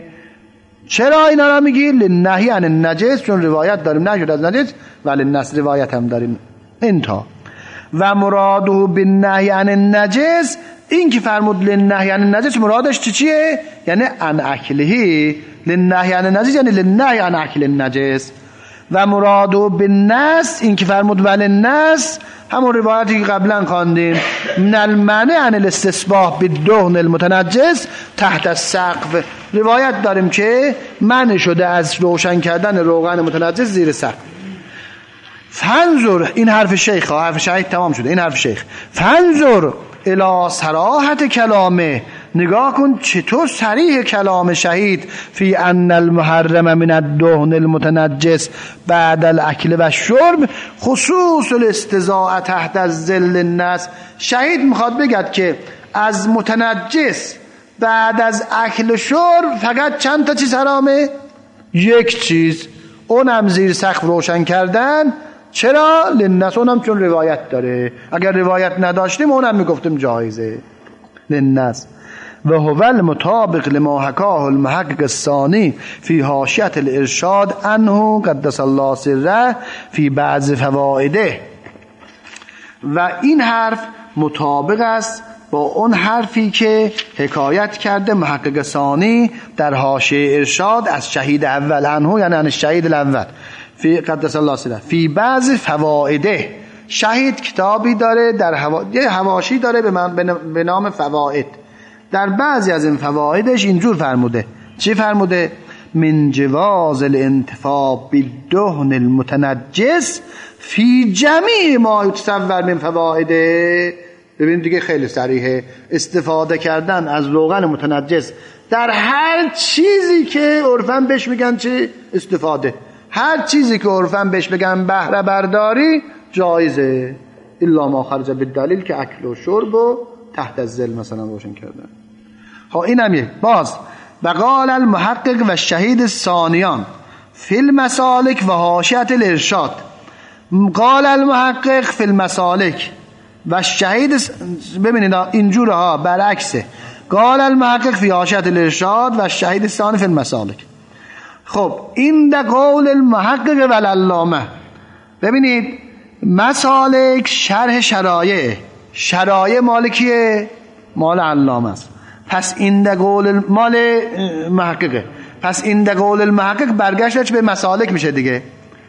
چرا اینا را میگی؟ لنهی عن النجس، چون روایت داریم نشد از نجس، ولی نص روایت هم داریم. انتا و مراده بالنهی عن النجس، این که فرمود لنهی عن النجس مرادش چی چیه؟ یعنی عن اکلهی. لنهی عن النجس یعنی لنهی عن اکل النجس. و مراده بالنس، این که فرمود ولی النس، همون روایتی که قبلا خواندیم، من المنع عن الاستصباح بالدهن المتنجس تحت السقف، روایت داریم که منع شده از روشن کردن روغن متنجس زیر سقف. فانظر، این حرف شیخ، حرف شهید تمام شده، این حرف شیخ. فانظر الی صراحت کلامه، نگاه کن چطور صریح کلام شهید فی ان المحرم من الدهن المتنجس بعد الاکل و الشرب خصوص الاستزاء تحت الظل الناس. شهید میخواد بگد که از متنجس بعد از اکل و شرب فقط چند تا چیز حرامه؟ یک چیز، اونم زیر سقف روشن کردن. چرا؟ للناس، اونم چون روایت داره، اگر روایت نداشتیم اونم میگفتیم جایزه للناس. و هو المطابق لما حکاه المحقق الثانی فی حاشیة الارشاد عنه قدس الله سره فی بعض فوائده. و این حرف مطابق است با اون حرفی که حکایت کرده محقق ثانی در حاشیه ارشاد از شهید اول عنه، یعنی عن الشهید الاول فی قدس الله سره فی بعض فوائده. شهید کتابی داره در هوا... یه حواشی داره به, من... به نام فوائد. در بعضی از این فوائدش اینجور فرموده. چی فرموده؟ من جواز الانتفاع بالدهن المتنجس فی جمیع ما یتصور من فوائده. ببین دیگه خیلی صریحه، استفاده کردن از روغن متنجس در هر چیزی که عرفاً بهش میگن چی؟ استفاده. هر چیزی که عرفاً بهش بگن بهره برداری جایزه، الا ما خرج بالدلیل که اکل و شرب و تحت الظل مثلا روشن کردن. ها اینم یک. باز و قال المحقق و شهید الثانیان فی المسالک و حاشیة الارشاد. قال المحقق فی المسالک و شهید، ببینید اینجوره ها، برعکسه. قال المحقق فی حاشیة الارشاد و شهید الثانی فی المسالک. خب این ده قول المحقق و العلامه. ببینید مسالک شرح شرایع، شرایع مال کیه؟ مال علامه است. پس این ده قول مال محققه، پس این ده قول المحقق برگشتش به مسالک میشه دیگه.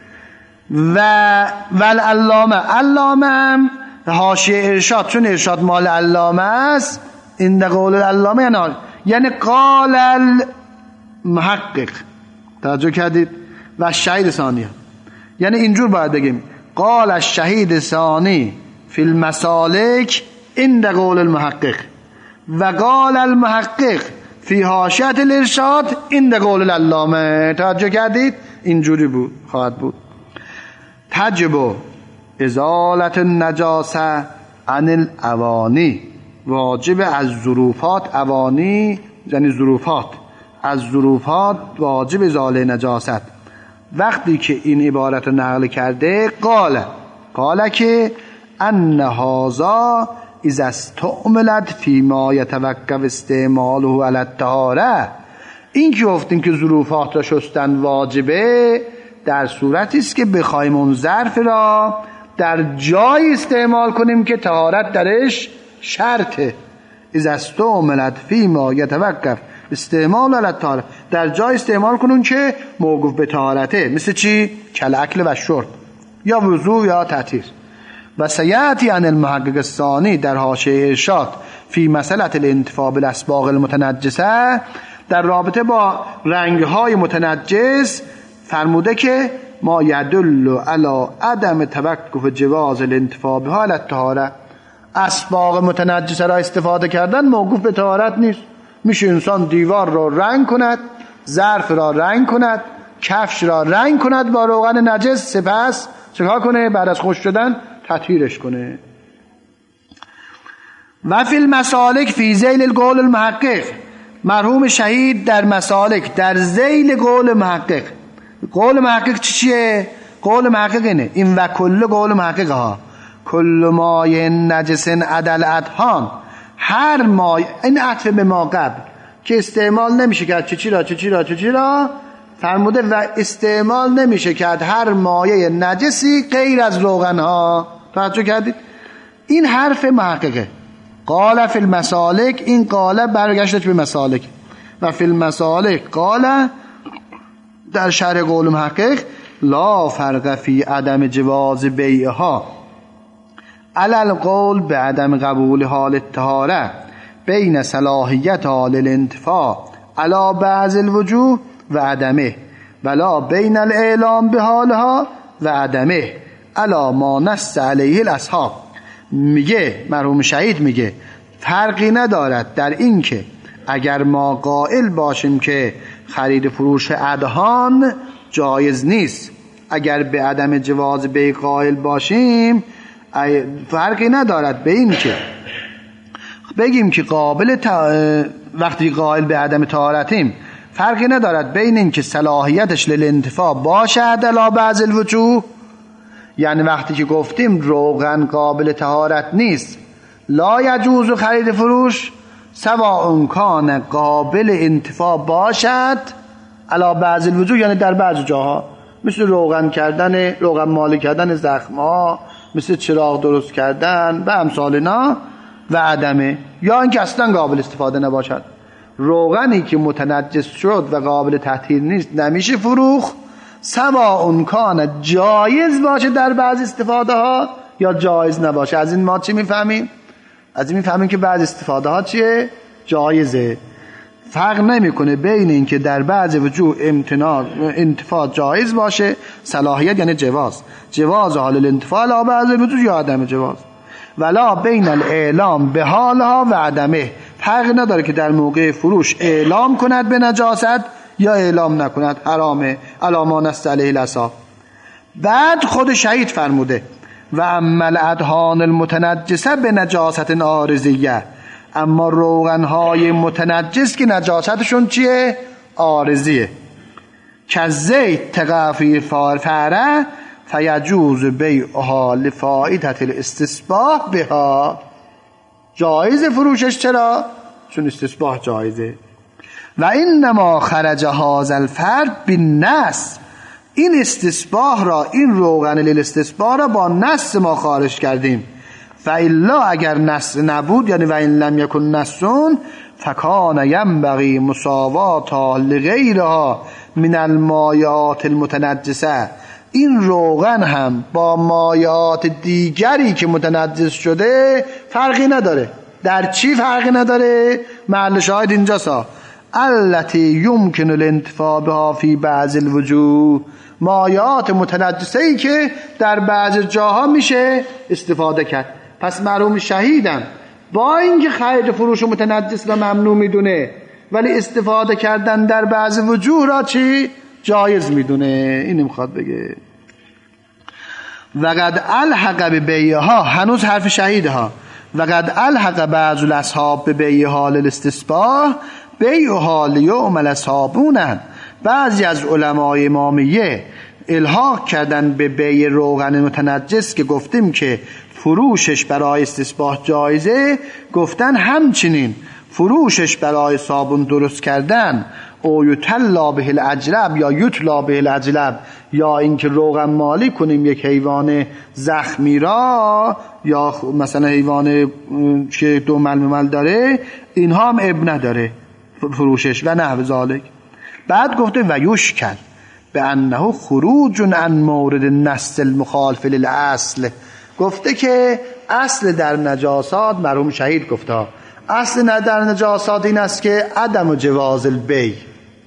و والعلامه، علامه هم حاشیه ارشاد، چون ارشاد مال علامه است، این ده قول العلامه یعنی یعنی قال المحقق. توجه کردید؟ و شهید ثانیه، یعنی اینجور باید بگیم قال الشهید ثانی فی المسالک عند قول المحقق و قال المحقق فی حاشیة الارشاد عند قول العلامه. توجه کردید؟ اینجوری بود، خواهد بود. تجب ازالت النجاسه عن الاوانی، واجب از ظروفات، اوانی یعنی ظروفات، از ظروفات واجب ازاله نجاست. وقتی که این عبارت رو نقل کرده قال قال که ان هذا اذا استعملت فيما يتوقف استعماله على الطهاره، این که گفتیم که ظروفات را شستن واجبه در صورتی است که بخوایم اون ظرف را در جای استعمال کنیم که طهارت درش شرطه. اذا استعملت فيما يتوقف استعمال على الطهاره، در جای استعمال کنون که موقوف به طهارته، مثل چی؟ کل اکل و شرب یا وضو یا تطهیر. و سیاتی عن المحقق الثانی در حاشیه ارشاد فی مسئله الانتفاع بالاسباغ المتنجسه، در رابطه با رنگهای متنجس فرموده که ما یدل علی عدم توقف جواز الانتفاع بها علی الطهاره. اسباغ متنجسه را استفاده کردن موقوف به طهارت نیست. میشه انسان دیوار را رنگ کند، ظرف را رنگ کند، کفش را رنگ کند با روغن نجس، سپس چکار کنه؟ بعد از خشک شدن تطهیرش کنه. و فی المسالک فی ذیل القول المحقق، مرحوم شهید در مسالک در ذیل قول محقق. قول محقق چیه؟ قول محقق اینه، این و کل قول محقق ها کل مای نجس عدل ادهان، هر مای، این عطف به ما قبل که استعمال نمیشه کرد چی چی را چی چی را چی چی را فرموده و استعمال نمیشه کرد هر مایه نجسی غیر از روغن ها. توجه کردید؟ این حرف محققه. قال فی المسالک، این قال برگشتش به مسالک. و فی المسالک قال در شرح قول محقق لا فرق فی عدم جواز بیعها علی القول به عدم قبول حال الطهاره بین صلاحیت حال الانتفاع علی بعض الوجوه و عدمه ولا بین الاعلام به حالها و عدمه. الا ما نص علیه الاصحاب. میگه مرحوم شهید میگه فرقی ندارد در این که اگر ما قائل باشیم که خرید فروش ادهان جایز نیست، اگر به عدم جواز بیع قائل باشیم فرقی ندارد به این که بگیم که قابل تا... وقتی قائل به عدم طهارتیم فرقی ندارد بین این که صلاحیتش للانتفاع باشد علی بعض الوجوه، یعنی وقتی که گفتیم روغن قابل طهارت نیست لا یجوز خرید فروش، سواء کان قابل انتفاع باشد علی بعض الوجوه، یعنی در بعض جاها مثل روغن کردن روغن مالی کردن زخم‌ها، مثل چراغ درست کردن و امثال اینا و عدمه، یا اینکه اصلا قابل استفاده نباشد. روغنی که متنجس شد و قابل تطهیر نیست نمیشه فروخت، سواء کان جایز باشه در بعض استفاده ها یا جایز نباشه. از این ما چی میفهمیم؟ از این میفهمیم که بعض استفاده ها چیه؟ جایزه. فرق نمیکنه بین این که در بعض وجوه امتناع انتفاع جایز باشه، صلاحیت یعنی جواز، جواز حال الانتفاع علی بعض وجوه یا عدم جواز، ولا بین الاعلام به حالها و عدمه. فرق نداره که در موقع فروش اعلام کند به نجاست یا اعلام نکند، حرامه علی ما نص علیه الاصحاب. بعد خود شهید فرموده و اما الادهان المتنجسه به نجاست عارضیه، اما روغنهای متنجس که نجاستشون چیه؟ عارضیه، که زیت تقفی فاره فیجوز بیعها لفائدة الاستصباح بها. جایز فروشش چرا؟ چون استصباح جایزه. و انما خرج هذا الفرد بالنص، این استصباح را، این روغن للاستصباح را با نص ما خارج کردیم. فالا اگر نص نبود، یعنی و این لم یکن نصون فکان ینبغی مساواتها لغیرها من المایات المتنجسه، این روغن هم با مایات دیگری که متنجس شده فرقی نداره. در چی فرقی نداره؟ محل شاهد اینجاست، التي یمکن الانتفاع بها فی بعض الوجوه، مایات متنجسه ای که در بعض جاها میشه استفاده کرد. پس مرحوم شهیدم با اینکه خرید فروش متنجس را ممنوع میدونه ولی استفاده کردن در بعض وجوه را چی؟ جایز میدونه. این میخواد بگه وقد الحق به بیعها، هنوز حرف شهیدها، وقد الحق بعض الاصحاب به بیعها للاستصباح بیعها لیعمل صابونا، بعضی از علمای امامیه الحاق کردن به بیع روغن متنجس که گفتیم که فروشش برای استصباح جایزه، گفتن همچنین فروشش برای صابون درست کردن او یتلا به الاجلب یا یتلا به الاجلب، یا اینکه روغن مالی کنیم یک حیوان زخمی را یا مثلا حیوان که دو ململ داره، اینها هم اب نداره فروشش و نحو ذالک. بعد گفته و یشکل به انه خروج عن مورد النص المخالف للاصل، گفته که اصل در نجاسات، مرحوم شهید گفته اصل در نجاسات این است که عدم جواز البیع،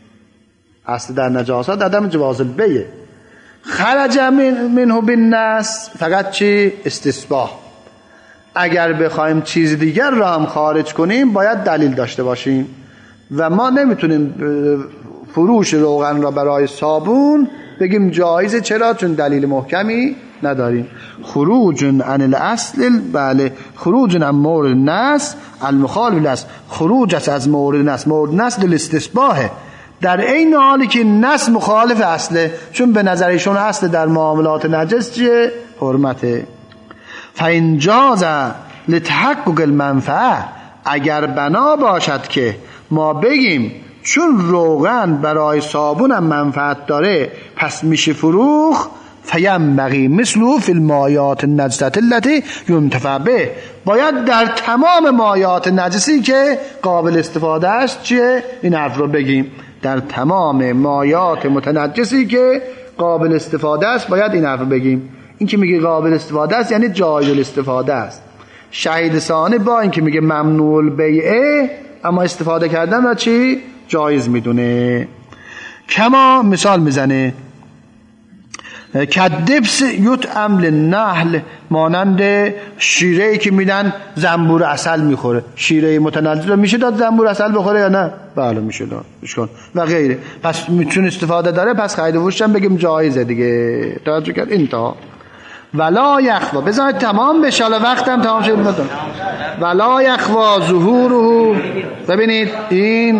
اصل در نجاسات عدم جواز البیع. خرج منه بالنص، فقط چی؟ استصباح. اگر بخوایم چیز دیگر را هم خارج کنیم باید دلیل داشته باشیم و ما نمیتونیم فروش روغن را برای صابون بگیم جایزه. چرا؟ چون دلیل محکمی نداریم. خروج عن الاصل، بله، خروج عن مورد النص المخالف للاصل، خروج از مورد النص، مورد النص للاستصباح، در این حالی که نص مخالف اصله، چون به نظر ایشون اصل در معاملات نجس چیه؟ حرمته. فإن جاز لتحقق المنفعه، اگر بنا باشد که ما بگیم چون روغن برای صابونم منفعت داره پس میشه فروخ، فینبغی مثلو فی المایات النجسه التي ينتفع به، باید در تمام مایات نجسی که قابل استفاده است چیه؟ این حرف رو بگیم. در تمام مایات متنجسی که قابل استفاده است باید این حرف رو بگیم. این که میگه قابل استفاده است یعنی جایز الاستفاده است. شهید ثانی با این که میگه ممنوع البیعه، اما استفاده کردن را چی؟ جایز میدونه. کما مثال میزنه کدبس یطعم للنحل، مانند شیره‌ای که میدن زنبور عسل میخوره. شیره متنزل میشه داد زنبور عسل بخوره یا نه؟ بله میشه داد بشکن و غیره. پس میتونه استفاده داره، پس خرید و فروش هم بگیم جایزه دیگه. توجه کرد؟ انتها. ولا یخوا، بذارید تمام بشه، حالا وقتم تمام شد. بذارید ولا یخوا ظهوره. ببینید این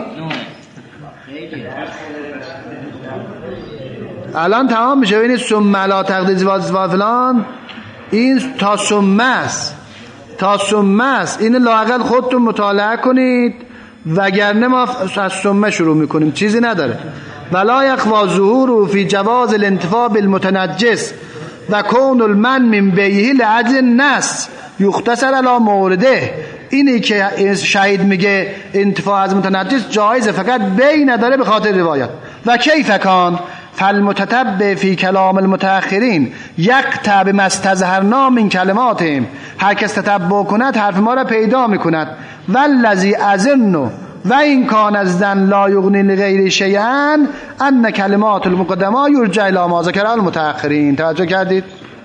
الان تمام میشه. ببینید ثم لا تقدیز و فلان، این تا ثم است، تا ثم است. این لااقل خودتون مطالعه کنید، وگرنه ما از ثم شروع میکنیم چیزی نداره. ولا یخوا ظهوره فی جواز الانتفاع بالمتنجس و کون المن من بیه لعجز النص یختصر علی مورده. اینی که شهید میگه انتفاع از متنجس جایزه، فقط بی نداره به خاطر روایت. و کیف کان فالمتتبع فی کلام المتأخرین یقطع بما استظهرنا من کلماتهم، هر کس تتبع کند حرف ما را پیدا میکند. والذی اظن و این کان از ذن لا یغنی لغیر شیئا ان کلمات المقدما یرجع الی ما ذکر المتأخرین. توجه کردید؟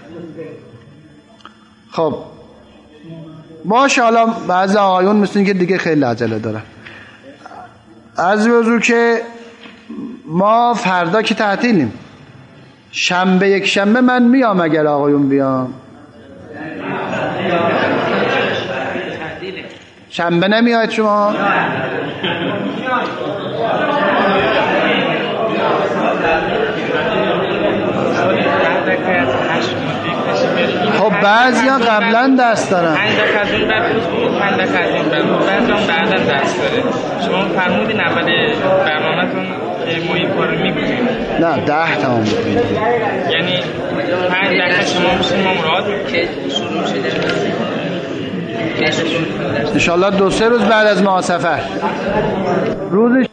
خب ماشاءالله بعضی آقایون مثل این که دیگه خیلی عجله دارن. از وضو که ما فردا که تعطیلیم، شنبه یک شنبه من میام اگر آقایون بیام. شنبه نمیاد شما؟ خب بعضی ها قبلا دست دارن، پنج دقیقه از اون بعد بود، پنج دقیقه از این بعد بود، بعضی هم بعدا دست داره. شما فرمودین اول برنامه‌تون ما این کار رو می‌کنیم. نه ده تمام می‌کنیم، یعنی پنج دقیقه شما میشین ما مراد که شروع شده انشالله دو سه روز بعد از ماه سفر روزش